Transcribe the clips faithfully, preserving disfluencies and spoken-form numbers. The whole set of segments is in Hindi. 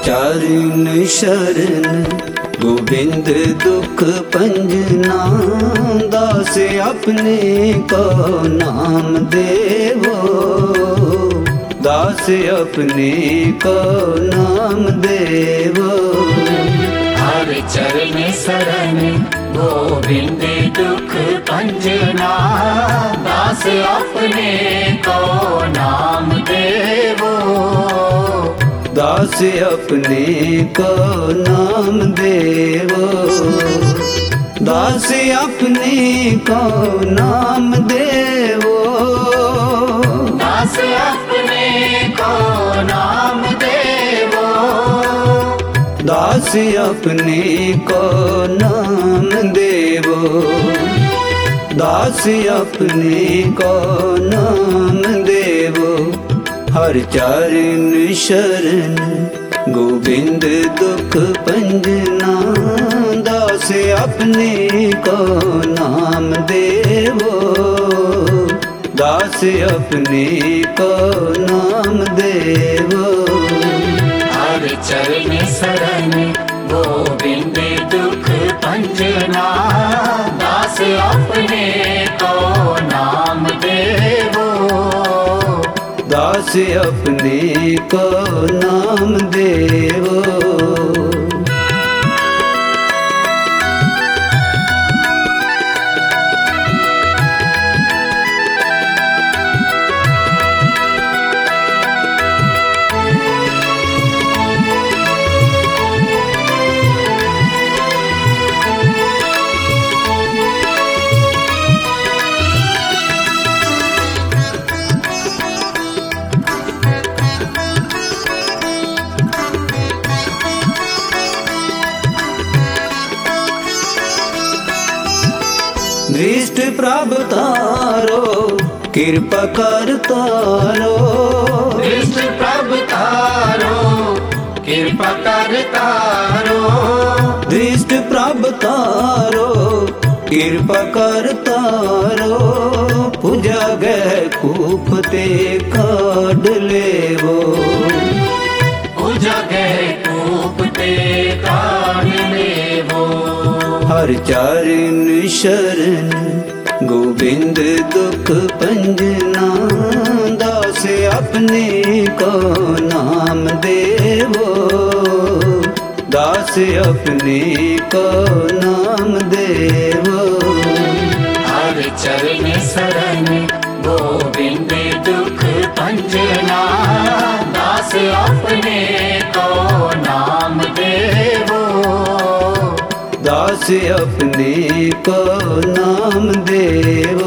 चरण शरण गोविंद दुख पंजना, दास अपने को नाम देवो, दास अपने को नाम देवो। हर चरण शरण गोविंद दुख पंजना, दास अपने को नाम देवो, दास अपने को नाम देवो, दास अपने को नाम देवो, दास अपने को नाम देवो, दास अपने को नाम देवो, दास अपने को नाम देवो। हर चरण शरण गोविंद दुख पंजना, दास अपने को नाम देवो, दास अपने को नाम देवो। हर चरण शरण गोविंद दुख पंजना, दास अपने को नाम देवो, दास अपने को नाम देवो। दृष्ट प्रभ तारो कृपा कर तारो, दृष्ट प्रभ तारो कृपा कर तारो, दृष्ट प्रभ तारो कृपा कर तारो, पूजा गए कूप ते काढ़ लेवो, पूजा गए कूप ते काढ़ लेवो। हर चरण शरण गोविंद दुख पंजना, दास अपने को नाम देवो, दास अपने को नाम देवो। हर चरण शरण गोविंद दुख पंजना, दास अपने को नाम देवो, दास अपने को नाम देवो।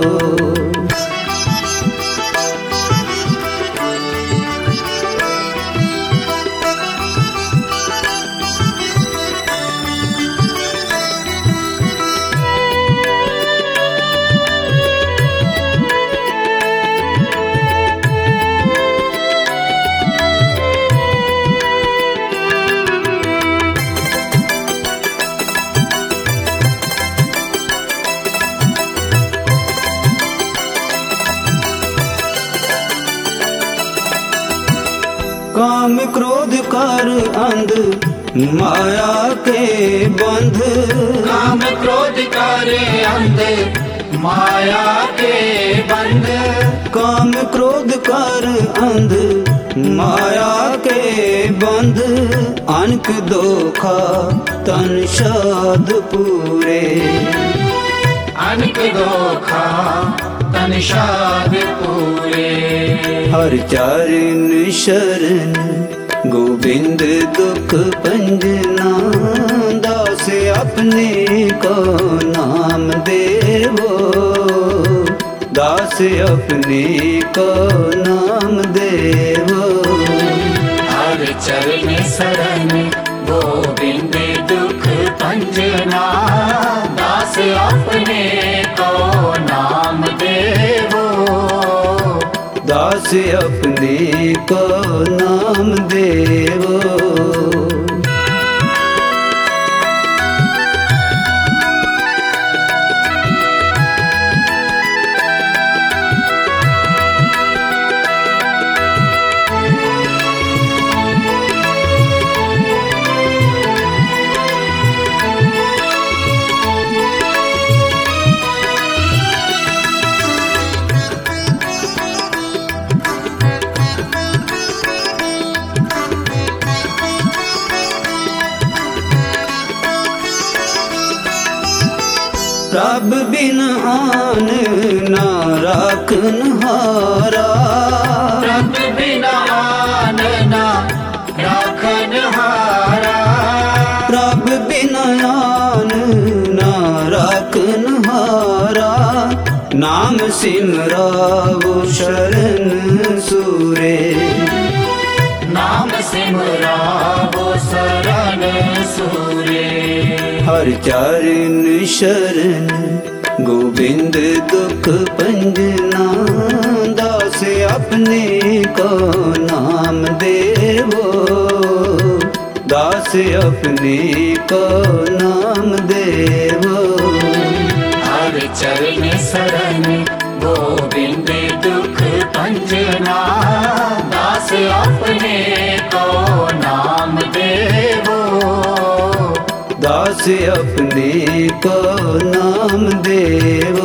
काम क्रोध कर अंध माया के बंध, काम क्रोध कर अंध माया के बंध, काम क्रोध कर अंध माया के बंध, अनक दोखा तन शाद पूरे, अनक दोखा तन शाद पूरे। हर चरण शरण गोविंद दुख पंजना, दास अपने को नाम देवो, दास अपने को नाम देवो। हर चरण शरण गोविंद दुख पंजना, दास अपने को नाम देवो, दास अपने को नाम देवो। बिन आन ना राखन हारा, प्रभ बिना आन ना राखन हारा, प्रभ बिन आन ना राखन हारा, नाम सिमरावो शरण सूरे, नाम सिमरावो शरण सूरे। हर चरण शरण गोविंद दुख पंजना, दास अपने को नाम देवो, दास अपने को नाम देवो। हर चरण शरण गोविंद दुख पंजना, दास अपने को नाम देवो, दास अपने को नाम देवो।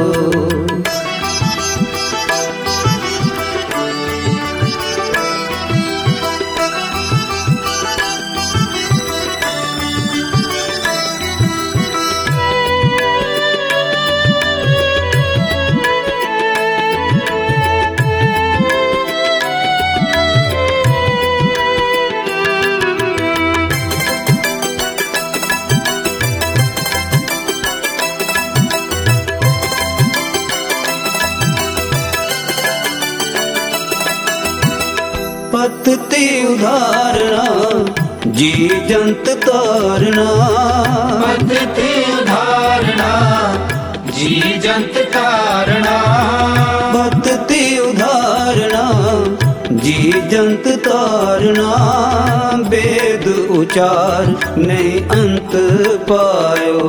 पतते उधारना जी जंत तारना, पतते उधारना जी जंत तारना, पतते उधारना जी जंत तारना, वेद उचार नहीं अंत पायो,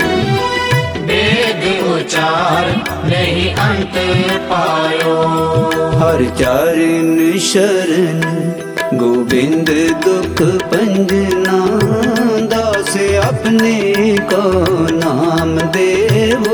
वेद उचार नहीं अंत पायो। हर चरण शरण गोविंद दुख पंजना, दास अपने को नाम देवो,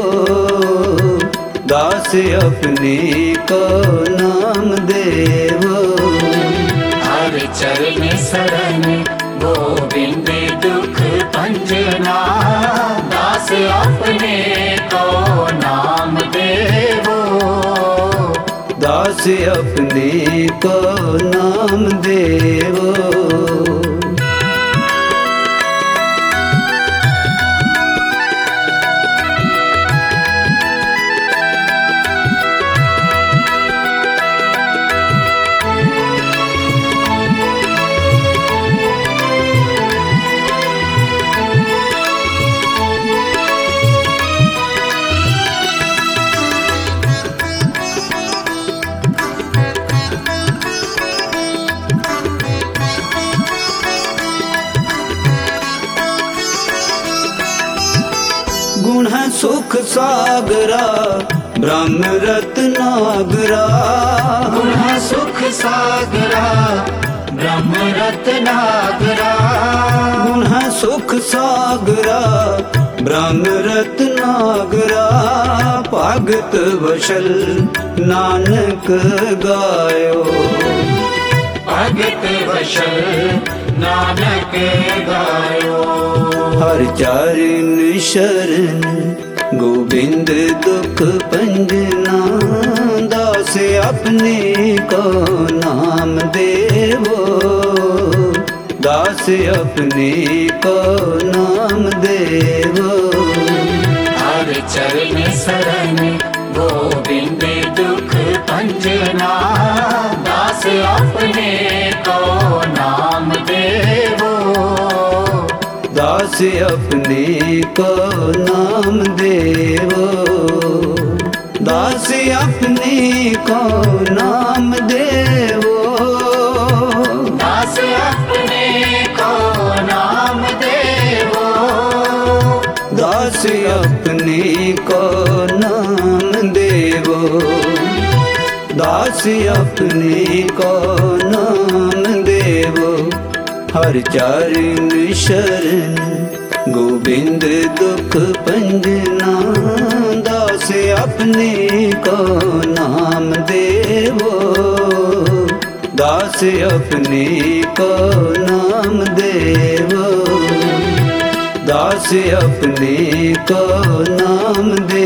दास अपने को नाम देवो। हर चरण शरण गोविंद दुख पंजना, दास अपने को नाम देवो, दास अपने को नाम देवो। गुण सुख सागरा ब्रह्म रत्नागरा, गुण सुख सागरा ब्रह्म रत्नागरा, गुण सुख सागरा ब्रह्म रत्नागरा, भगत वशल नानक गायो, भगत वशल नानक गायो। हर चरण शरण गोविंद दुख पंजना, दास अपने को नाम देवो, दास अपने को नाम देवो। हर चरण शरण गोविंद दुख पंजना, दास अपने को नाम देवो, दास अपने को नाम देवो, दास अपने को नाम देवो, दास अपने को नाम देवो, दास अपने को नाम देवो, दास अपने को नाम देवो। हर चरण शरण गोविंद दुख पंजना, दास अपने को नाम देवो, दास अपने को नाम देवो, दास अपने को नाम देवो।